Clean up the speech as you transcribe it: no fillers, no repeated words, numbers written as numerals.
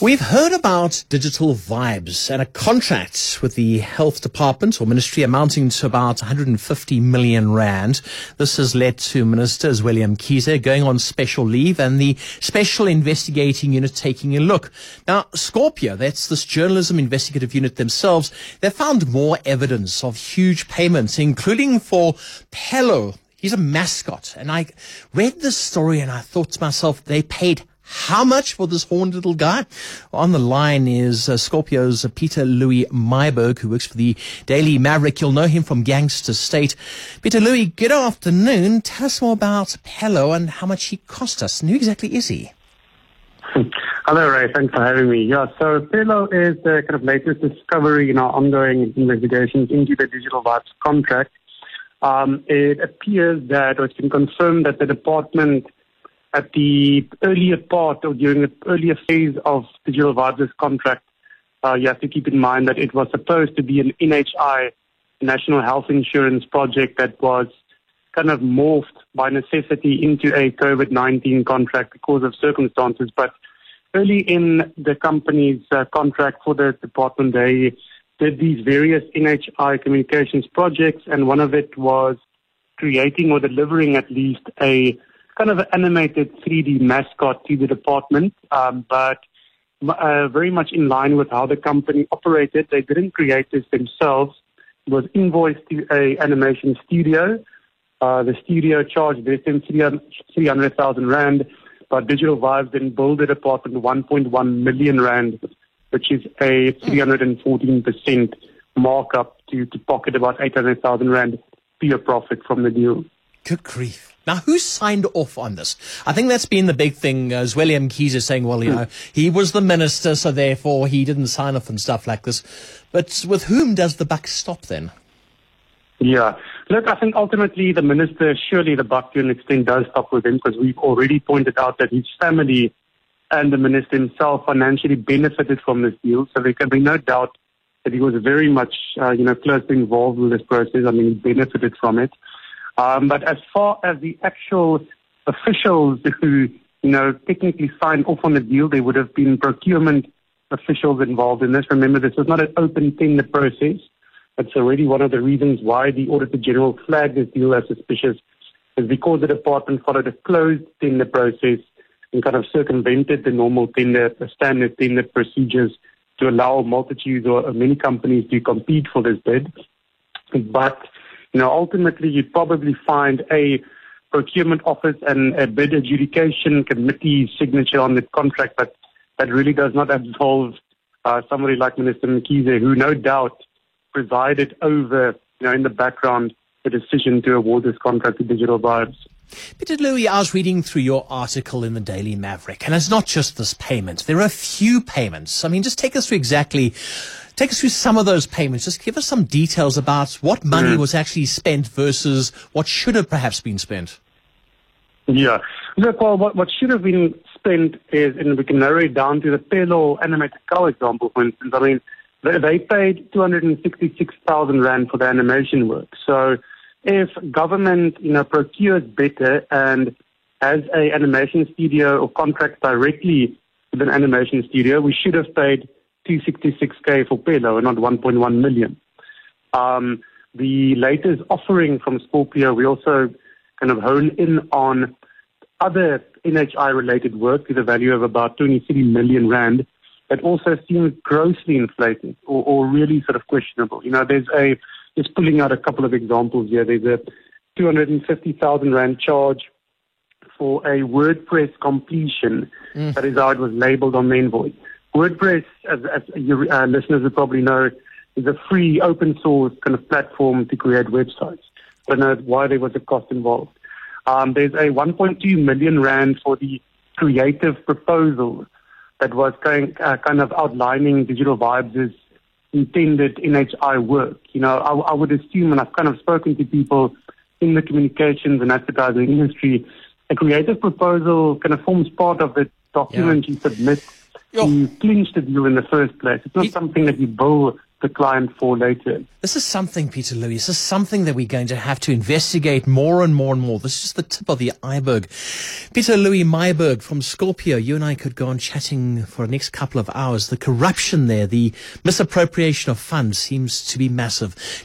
We've heard about Digital Vibes and a contract with the Health Department or Ministry amounting to about 150 million rand. This has led to Minister Zweli Mkhize going on special leave and the Special Investigating Unit taking a look. Now, Scorpio, that's this journalism investigative unit themselves, they found more evidence of huge payments, including for Pello. He's a mascot. And I read this story and I thought to myself, they paid how much for this horned little guy? On the line is Scorpio's Peter Louis Myburgh, who works for the Daily Maverick. You'll know him from Gangster State. Peter Louis, good afternoon. Tell us more about Pello and how much he cost us. And who exactly is he? Hello, Ray. Thanks for having me. Yeah, so Pello is the kind of latest discovery in our ongoing investigations into the Digital Vibes contract. It appears that, or it's been confirmed that the department at the earlier part or during the earlier phase of Digital Vibes' contract, you have to keep in mind that it was supposed to be an NHI, National Health Insurance project, that was kind of morphed by necessity into a COVID-19 contract because of circumstances. But early in the company's contract for the department, they did these various NHI communications projects, and one of it was creating or delivering at least a kind of an animated 3D mascot to the department, but very much in line with how the company operated. They didn't create this themselves. It was invoiced to a animation studio. The studio charged them 300,000 rand, but Digital Vibes then billed the department 1.1 million rand, which is a 314% markup to pocket about 800,000 rand pure profit from the deal. Good grief. Now, who signed off on this? I think that's been the big thing. Zweli Mkhize saying, well, you know, he was the minister, so therefore he didn't sign off and stuff like this. But with whom does the buck stop then? Yeah. Look, I think ultimately the minister, surely the buck to an extent does stop with him, because we've already pointed out that his family and the minister himself financially benefited from this deal. So there can be no doubt that he was very much, closely involved with this process. I mean, he benefited from it. But as far as the actual officials who, technically signed off on the deal, there would have been procurement officials involved in this. Remember, this was not an open tender process. That's already one of the reasons why the Auditor General flagged this deal as suspicious, is because the department followed a closed tender process and kind of circumvented the normal tender, the standard tender procedures to allow multitudes or many companies to compete for this bid. But ultimately, you'd probably find a procurement office and a bid adjudication committee signature on the contract, but that really does not absolve somebody like Minister Mkhize, who no doubt presided over, in the background, the decision to award this contract to Digital Vibes. Peter Louis, I was reading through your article in the Daily Maverick, and it's not just this payment. There are a few payments. I mean, just take us through some of those payments. Just give us some details about what money was actually spent versus what should have perhaps been spent. Yeah. Look, well, what should have been spent is, and we can narrow it down to the Pello animated cow example, for instance. I mean, they paid 266,000 rand for the animation work. So if government, procures better and has an animation studio or contracts directly with an animation studio, we should have paid 266K for Pello and not 1.1 million. The latest offering from Scorpio, we also kind of hone in on other NHI-related work to the value of about 23 million rand that also seems grossly inflated or really sort of questionable. Just pulling out a couple of examples here. There's a 250,000 rand charge for a WordPress completion. That is how it was labeled on the invoice. WordPress, as your listeners will probably know, is a free open source kind of platform to create websites. I don't know why there was a cost involved. There's a 1.2 million rand for the creative proposal that was kind of outlining Digital Vibes' intended NHI work. I would assume, and I've kind of spoken to people in the communications and advertising industry, a creative proposal kind of forms part of the document you submit to clinch the deal in the first place. It's not something that you bill the client for later. This is something, Peter Louis, this is something that we're going to have to investigate more and more and more. This is just the tip of the iceberg. Peter Louis Myburgh from Scorpio, you and I could go on chatting for the next couple of hours. The corruption there, the misappropriation of funds seems to be massive.